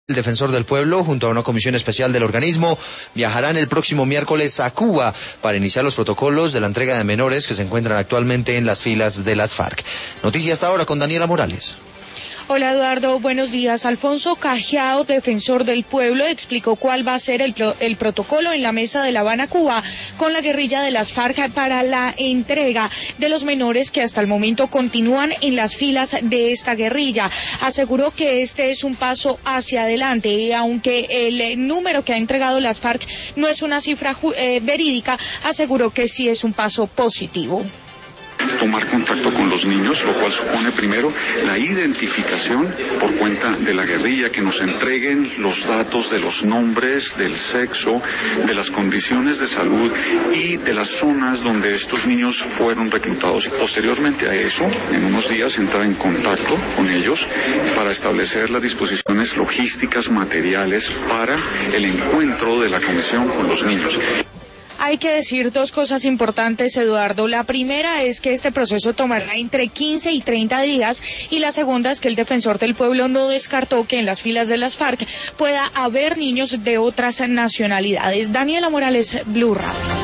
El defensor del pueblo, junto a una comisión especial del organismo, viajarán el próximo miércoles a Cuba para iniciar los protocolos de la entrega de menores que se encuentran actualmente en las filas de las FARC. Noticias hasta ahora con Daniela Morales. Hola Eduardo, buenos días. Alfonso Cajiao, defensor del pueblo, explicó cuál va a ser el protocolo en la mesa de La Habana, Cuba, con la guerrilla de las FARC para la entrega de los menores que hasta el momento continúan en las filas de esta guerrilla. Aseguró que este es un paso hacia adelante y aunque el número que ha entregado las FARC no es una cifra verídica, aseguró que sí es un paso positivo. Tomar contacto con los niños, lo cual supone primero la identificación por cuenta de la guerrilla, que nos entreguen los datos de los nombres, del sexo, de las condiciones de salud y de las zonas donde estos niños fueron reclutados. Y posteriormente a eso, en unos días, entrar en contacto con ellos para establecer las disposiciones logísticas, materiales para el encuentro de la comisión con los niños. Hay que decir dos cosas importantes, Eduardo. La primera es que este proceso tomará entre 15 y 30 días y la segunda es que el defensor del pueblo no descartó que en las filas de las FARC pueda haber niños de otras nacionalidades. Daniela Morales, Blue Radio.